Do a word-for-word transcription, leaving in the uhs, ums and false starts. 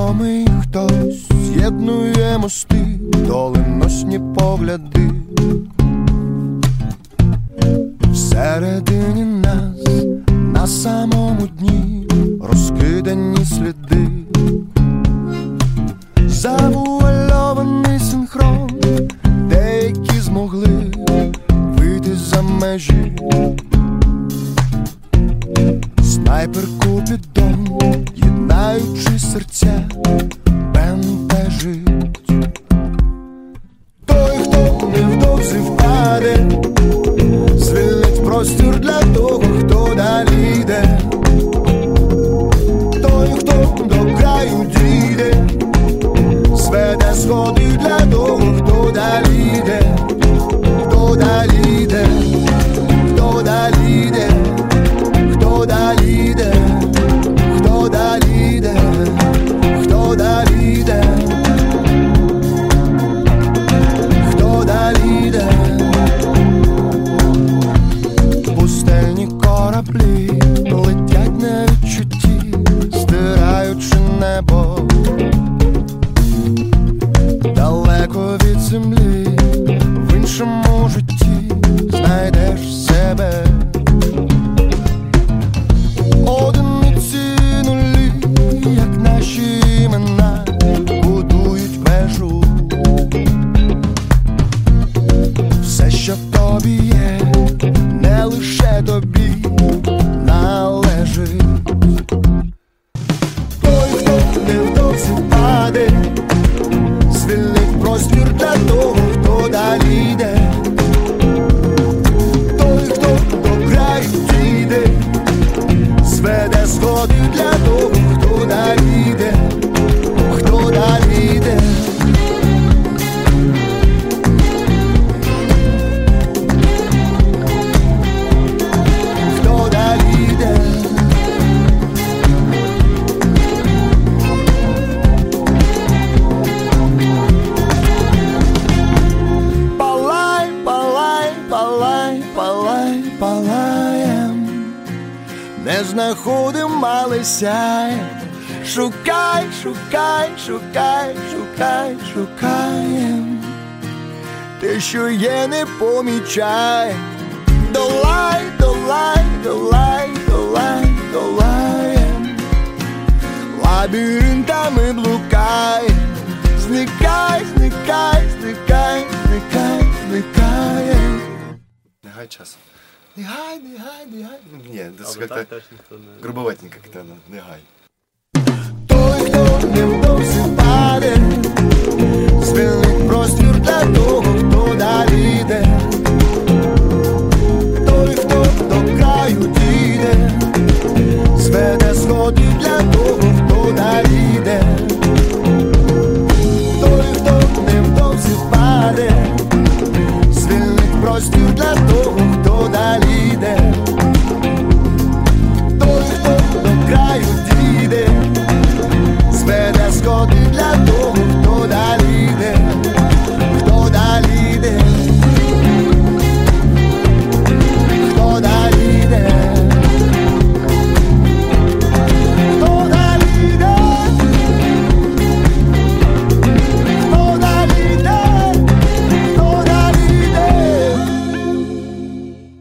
невідомий хтось з'єднує мости, доленосні погляди. Всередині нас, на самому дні, розкидані сліди. Завуальований синхрон, деякі змогли вийти за межі. Снайпер Купідон, єднаючи серця, бентежить. Той, хто невдовзі впаде, звільнить простір для того, хто далі йде. Той, хто до краю дійде, зведе сходи для того, хто далі йде. Хто далі йде, хто далі йде, хто далі йде, хто далі йде, хто далі йде, хто далі йде. Пустельні кораблі летять на відчутті, стираючи небо. Далеко від землі, в іншому житті знайдеш себе. Одиниці нулі, як наші імена, будують вежу. Все, що тобі є, не лише тобі належить. Той, хто невдовзі впаде, звільнить простір для того, хто далі йде. Той, хто до краю дійде, зведе сходи для того, хто далі йде, хто далі йде. Хто далі йде. Палай, палай, палай, палай, палаєм. Не знаходим, але сяєм. Шукай, шукай, шукай, шукай, шукаєм. Те, що є, не помічай. Долай, долай, долай, долай, долаєм. Лабіринтами блукай. Зникай, зникай, зникай, зникай, зникаєм. Не гай час. Не гай, не гай, не гай. Ні, це как-то не... грубоватенько как-то, не гай. Той, хто невдовзі